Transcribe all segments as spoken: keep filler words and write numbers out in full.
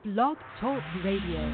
Blog Talk Radio.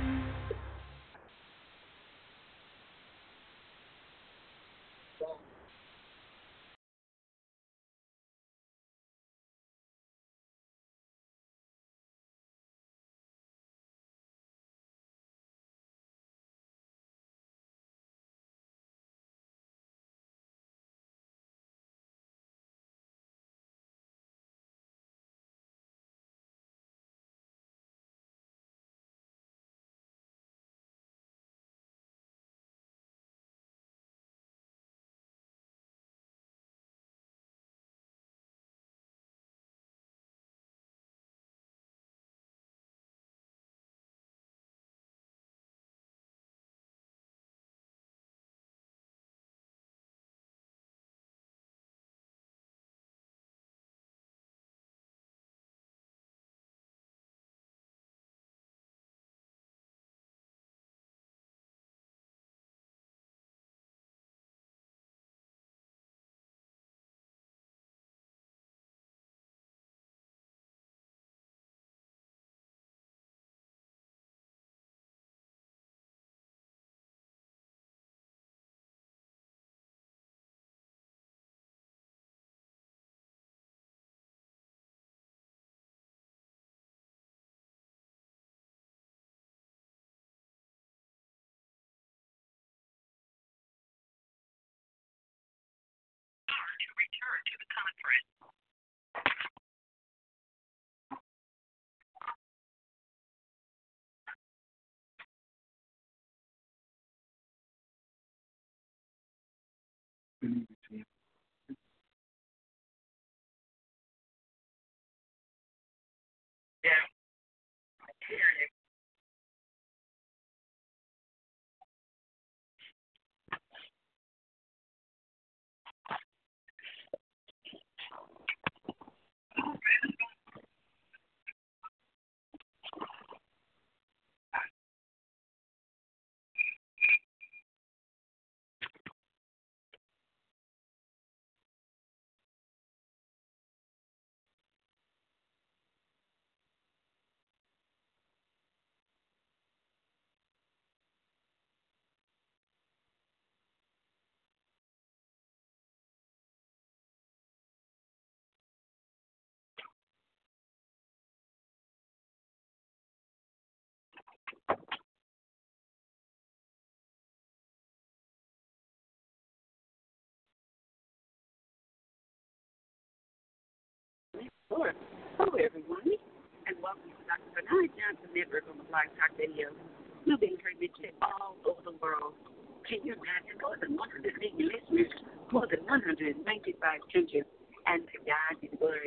Lord. Hello, everyone, and welcome to Doctor Bernard Johnson Network on the Blog Talk Radio. We'll be transmitted all over the world. Can you imagine more than one hundred eighty listeners, more than one hundred ninety-five countries, and to God be the glory.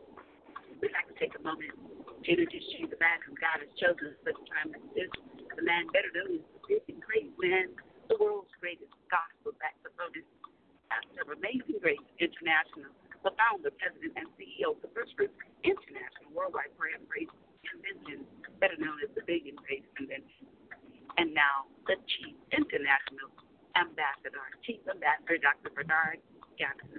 We'd like to take a moment to introduce you to the man whom God has chosen for such a time as this, the man better known as the big and great man, the world's greatest gospel saxophonist, pastor of Amazing Grace International, the founder, president, and C E O of the First Fruit International Worldwide Prayer and Praise Convention, better known as the Big and Praise Convention. And now, the Chief International Ambassador, Chief Ambassador, Doctor Bernard Johnson.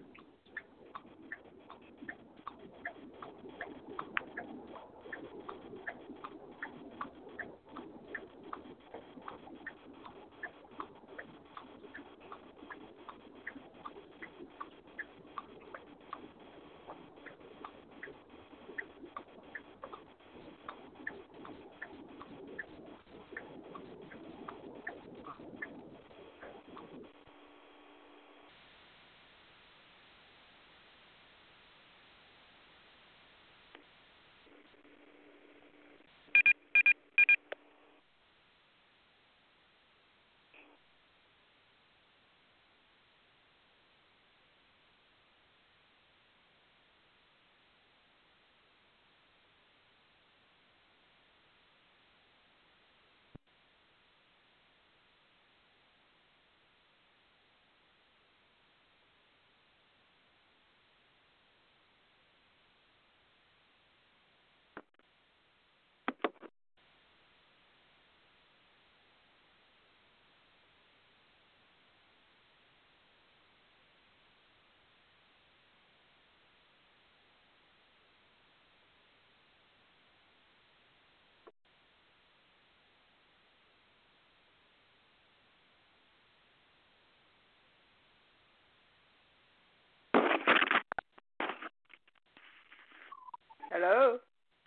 Hello?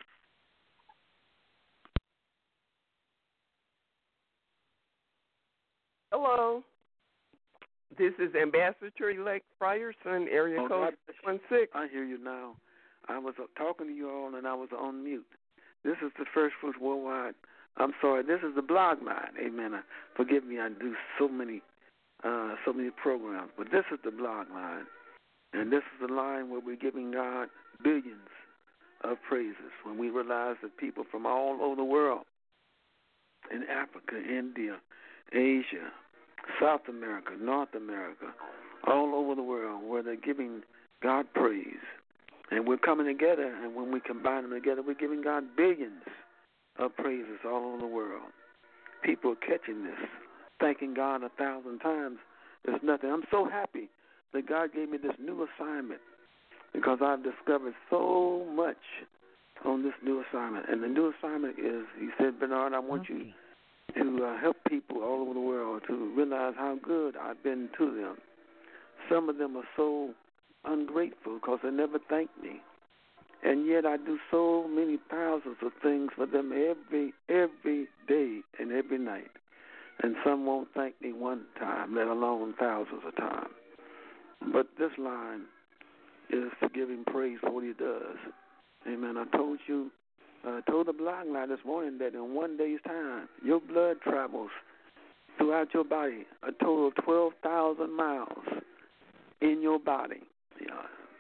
Hello. This is Ambassador-elect Frierson, area Oh, code God, six one six. I hear you now. I was uh, talking to you all, and I was on mute. This is the First Fruits Worldwide. I'm sorry. This is the blog line. Amen. Uh, forgive me. I do so many, uh, so many programs, but this is the blog line, and this is the line where we're giving God billions of praises when we realize that people from all over the world, in Africa, India, Asia, South America, North America, all over the world, where they're giving God praise. And we're coming together, and when we combine them together, we're giving God billions of praises all over the world. People are catching this, thanking God a thousand times. There's nothing. I'm so happy that God gave me this new assignment because I've discovered so much on this new assignment. And the new assignment is, he said, Bernard, I want you to uh, help people all over the world to realize how good I've been to them. Some of them are so ungrateful because they never thank me. And yet I do so many thousands of things for them every every day and every night. And some won't thank me one time, let alone thousands of times. But this line is to give him praise for what he does. Amen. I told you, I uh, told the blog line this morning that in one day's time, your blood travels throughout your body a total of twelve thousand miles in your body. Yeah.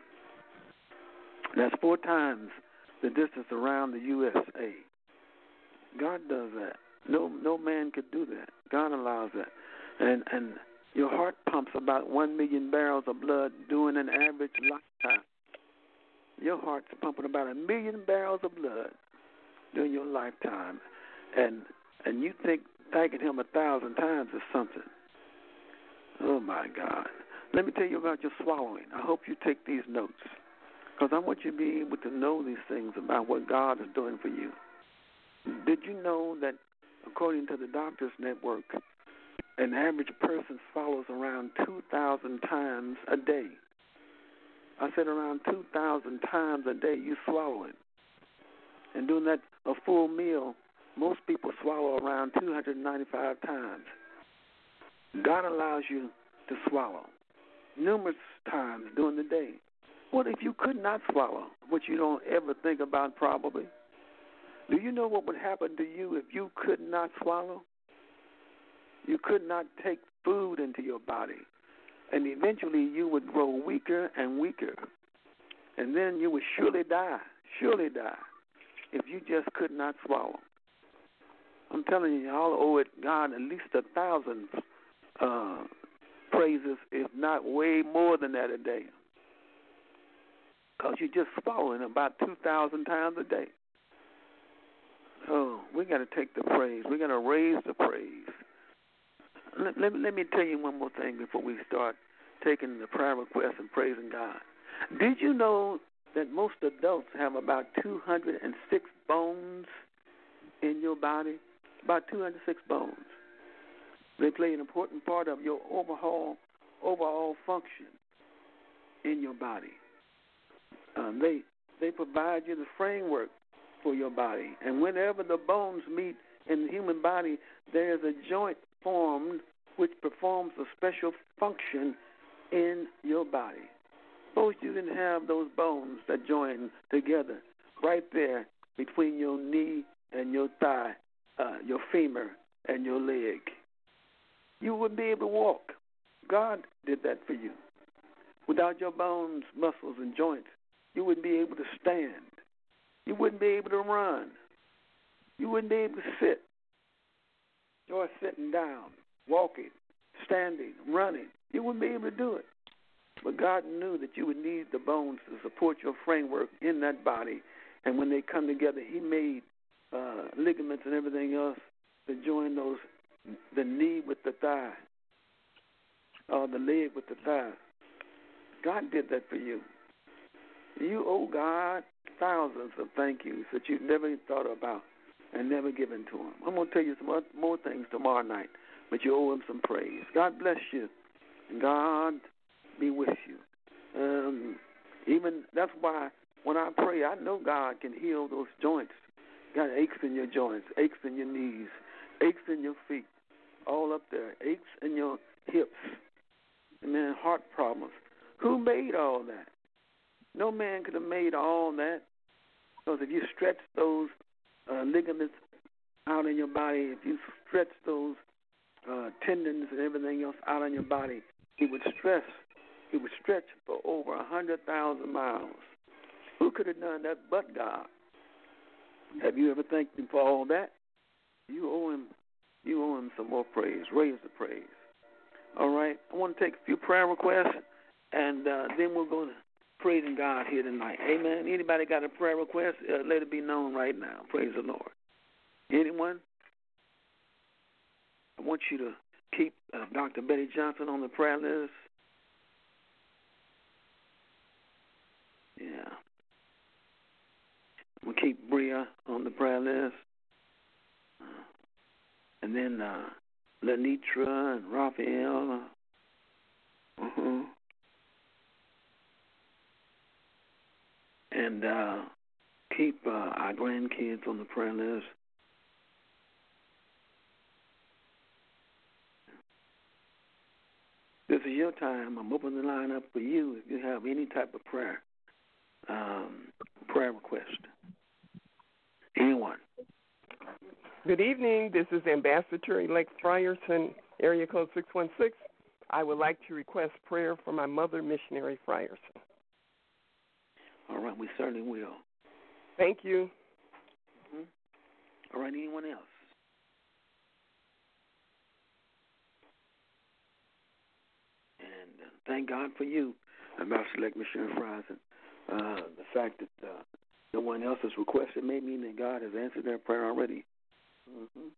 That's four times the distance around the U S A. God does that. No no man could do that. God allows that. And and your heart pumps about one million barrels of blood during an average lifetime. Your heart's pumping about a million barrels of blood during your lifetime. And and you think thanking him a thousand times is something. Oh, my God. Let me tell you about your swallowing. I hope you take these notes because I want you to be able to know these things about what God is doing for you. Did you know that according to the Doctors Network, an average person swallows around two thousand times a day? I said around two thousand times a day you swallow it. And doing that a full meal, most people swallow around two hundred ninety-five times. God allows you to swallow numerous times during the day. What if you could not swallow, which you don't ever think about probably? Do you know what would happen to you if you could not swallow? You could not take food into your body, and eventually you would grow weaker and weaker, and then you would surely die, surely die, if you just could not swallow. I'm telling you, y'all owe it God at least a thousand uh, praises, if not way more than that a day. Because you're just swallowing about two thousand times a day. Oh, we got to take the praise. We got to raise the praise. Let, let, let me tell you one more thing before we start taking the prayer requests and praising God. Did you know that most adults have about two hundred six bones in your body? About two hundred six bones. They play an important part of your overall overall function in your body. Um, they they provide you the framework for your body. And whenever the bones meet in the human body, there is a joint formed which performs a special function in your body. Suppose you didn't have those bones that join together right there between your knee and your thigh, uh, your femur and your leg. You wouldn't be able to walk. God did that for you. Without your bones, muscles, and joints, you wouldn't be able to stand. You wouldn't be able to run. You wouldn't be able to sit. Or sitting down, walking, standing, running. You wouldn't be able to do it. But God knew that you would need the bones to support your framework in that body. And when they come together, he made uh, ligaments and everything else to join those, the knee with the thigh, or the leg with the thigh. God did that for you. You owe God thousands of thank yous that you've never thought about and never given to him. I'm going to tell you some more things tomorrow night, but you owe him some praise. God bless you. God be with you. Um, even that's why when I pray, I know God can heal those joints. Got aches in your joints, aches in your knees, aches in your feet, all up there, aches in your hips, and then heart problems. Who made all that? No man could have made all that. Because if you stretch those uh, ligaments out in your body, if you stretch those uh, tendons and everything else out in your body, it would stress. It would stretch for over a hundred thousand miles. Who could have done that but God? Have you ever thanked Him for all that? You owe Him. You owe Him some more praise. Raise the praise. All right. I want to take a few prayer requests, and uh, then we're going to praising God here tonight. Amen. Anybody got a prayer request? Uh, let it be known right now. Praise the Lord. Anyone? I want you to keep uh, Doctor Betty Johnson on the prayer list. Yeah. We'll keep Bria on the prayer list. Uh, and then uh, Lenitra and Raphael. Uh, uh-huh. And uh, keep uh, our grandkids on the prayer list. This is your time. I'm opening the line up for you if you have any type of prayer, um, prayer request. Anyone? Good evening. This is Ambassador-elect Frierson, area code six one six. I would like to request prayer for my mother, Missionary Frierson. All right, we certainly will. Thank you. Mm-hmm. All right, anyone else? And uh, thank God for you, Ambassador-elect Missionary Frierson. Uh, the fact that uh, no one else has requested may mean that God has answered their prayer already. Mm-hmm.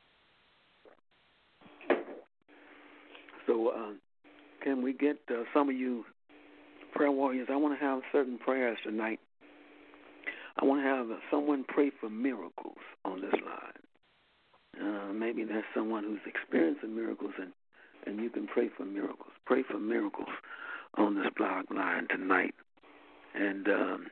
So uh, can we get uh, some of you prayer warriors? I want to have certain prayers tonight. I want to have uh, someone pray for miracles on this line. Uh, maybe there's someone who's experiencing miracles, and, and you can pray for miracles. Pray for miracles on this blog line tonight. And um,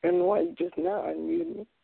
And why you just now unmuted me?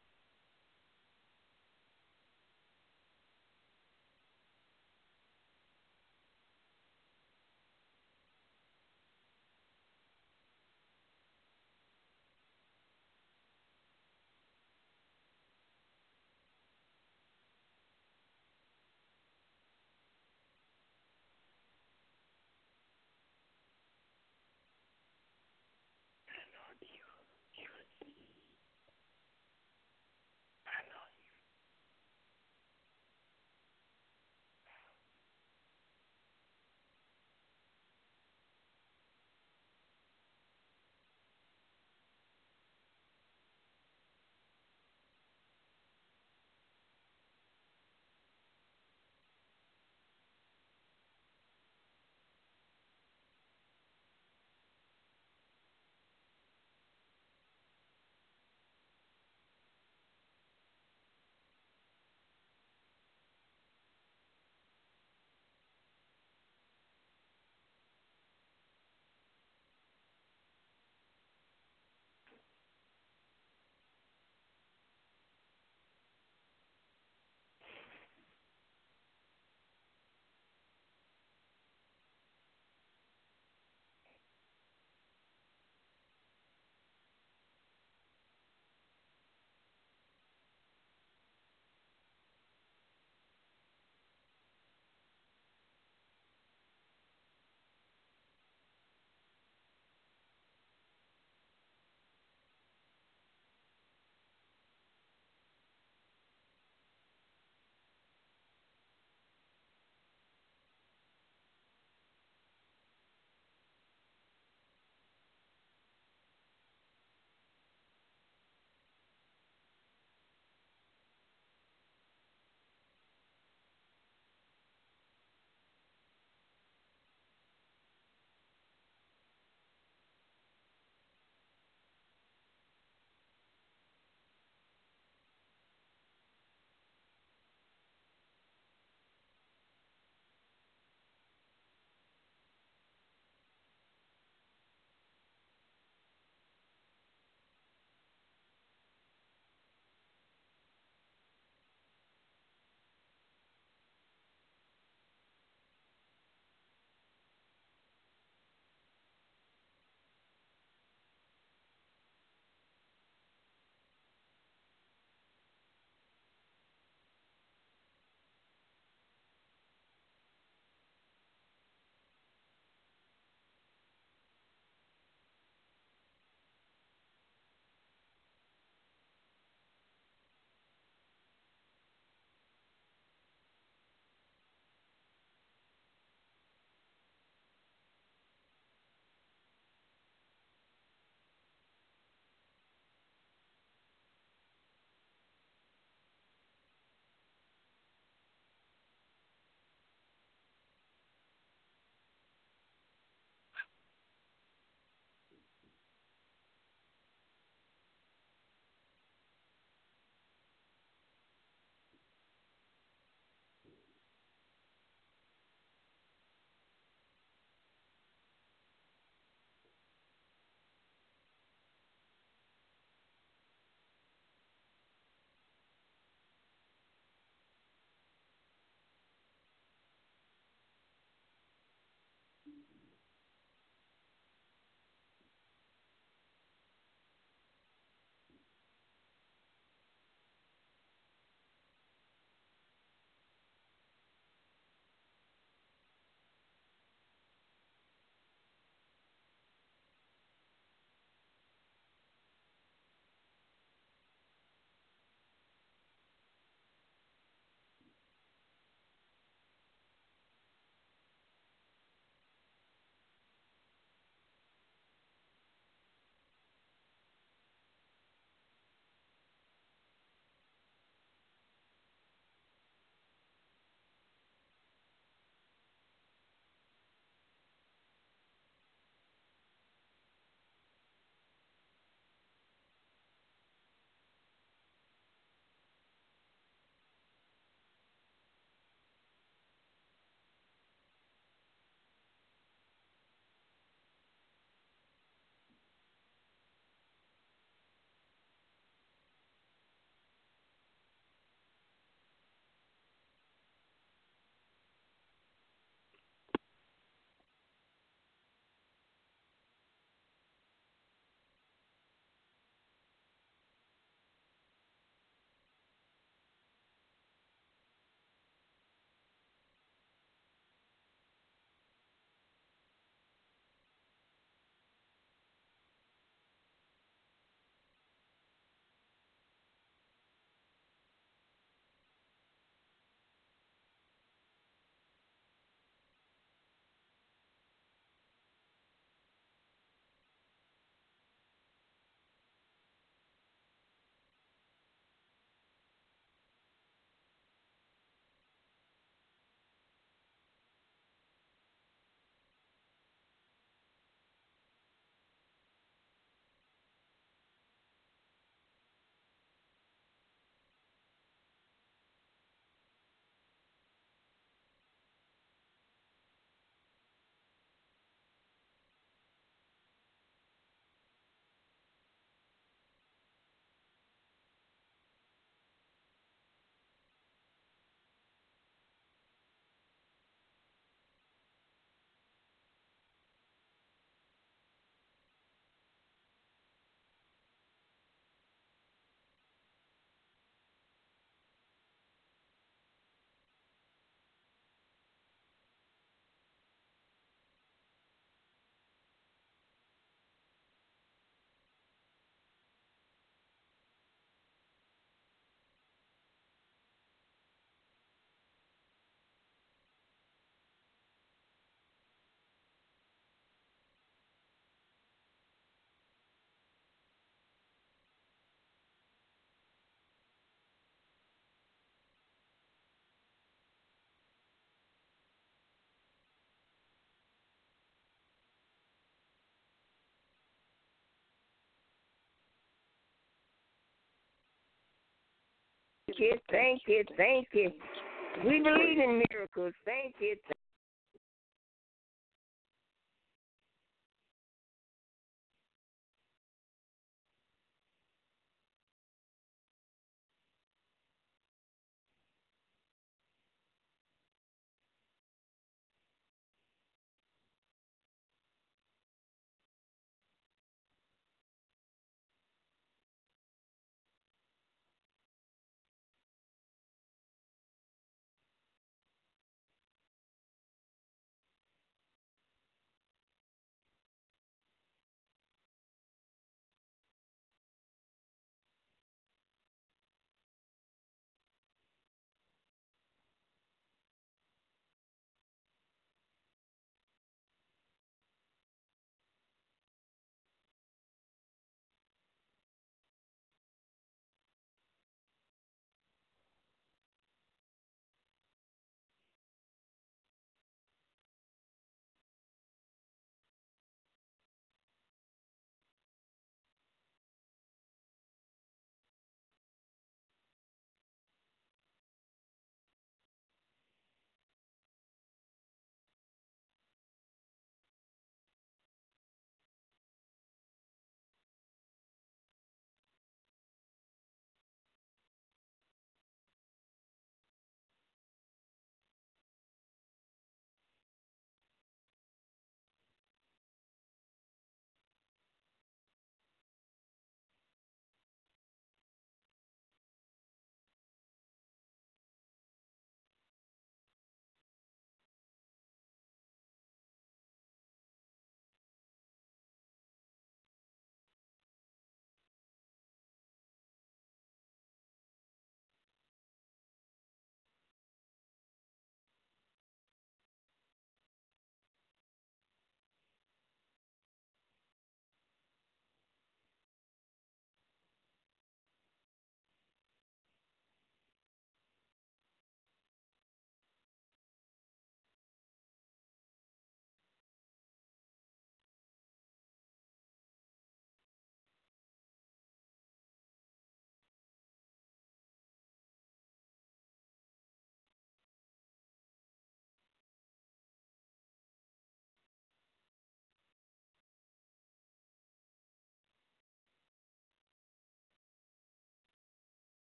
you, thank you, thank you. We believe in miracles. Thank you.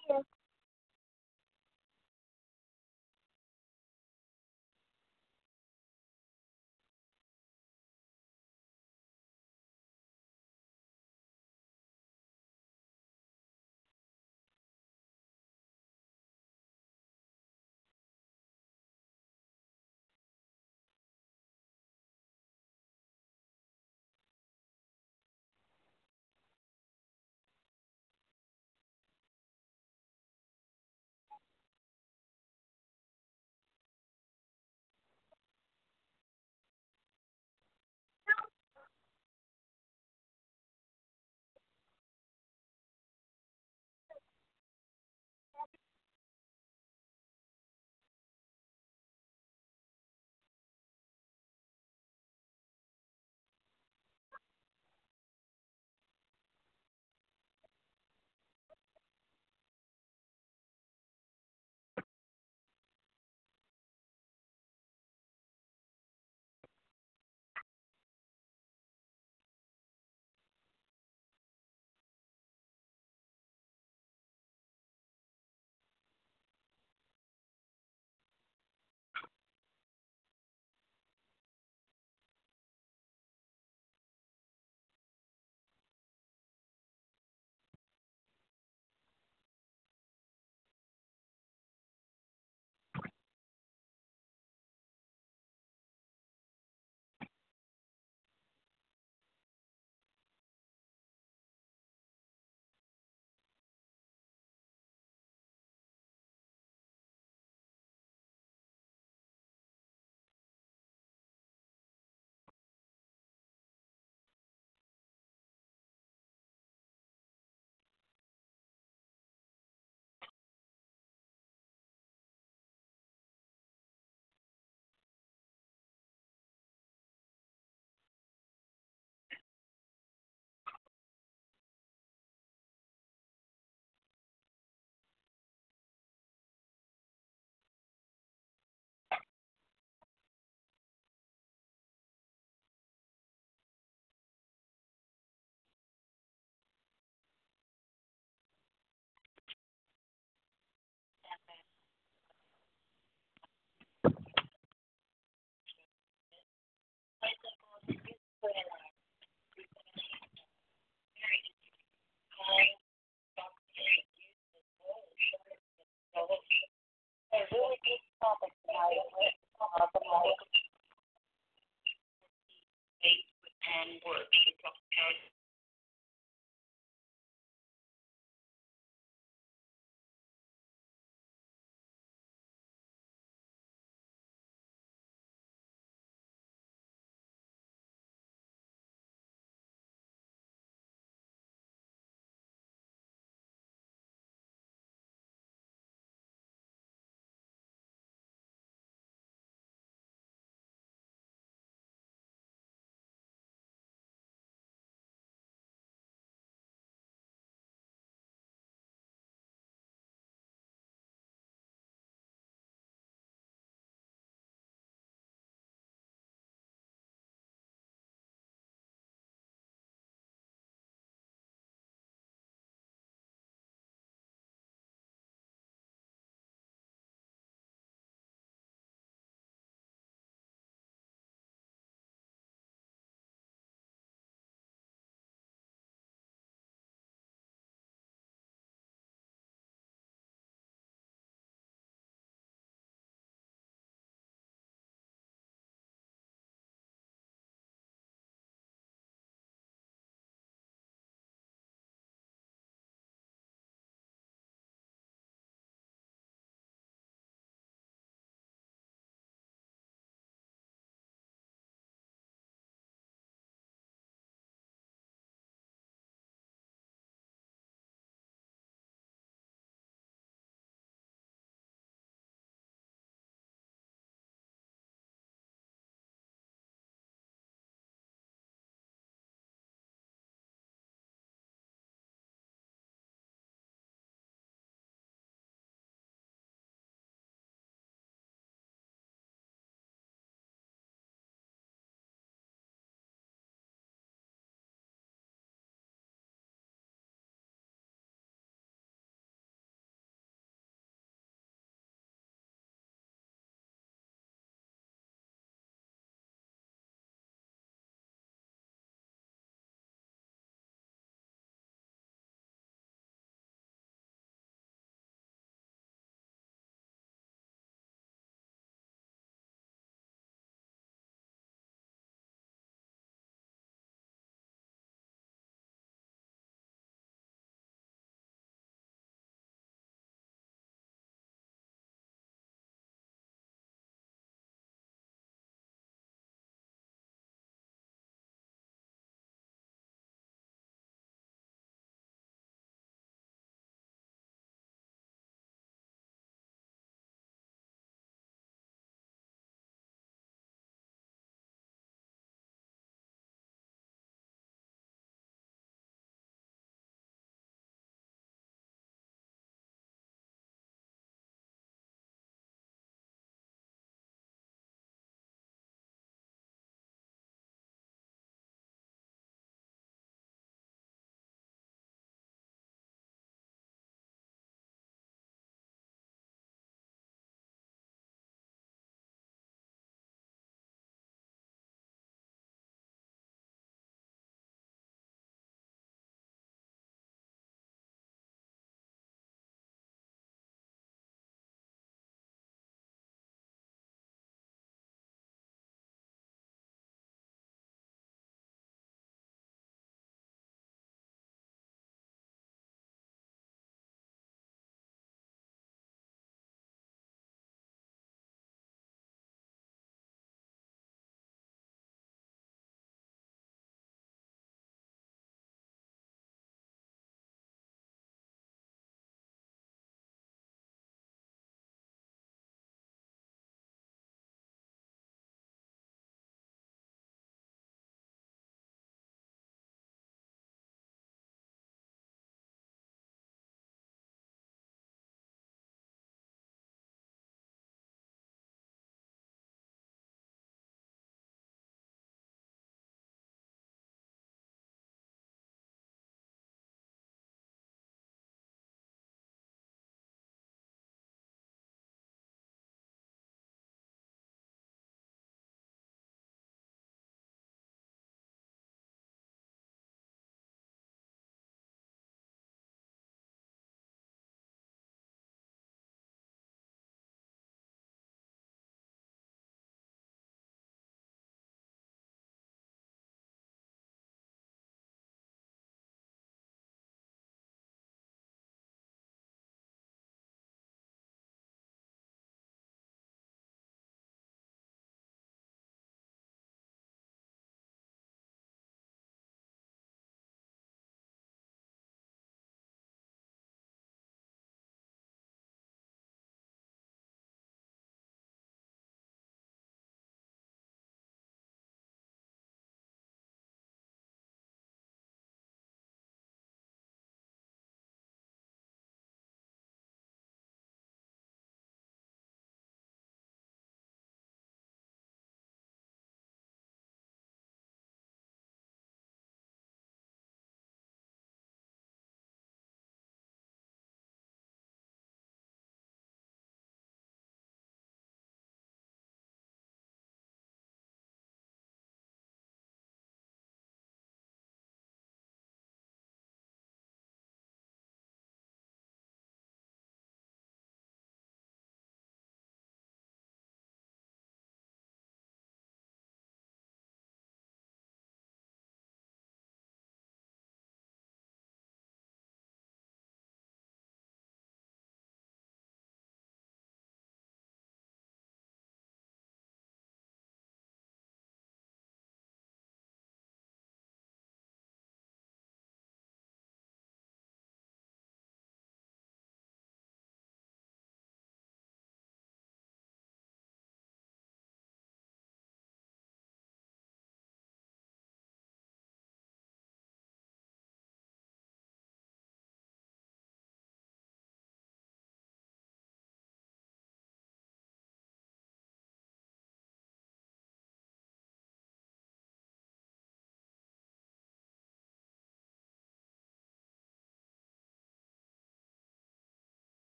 And work.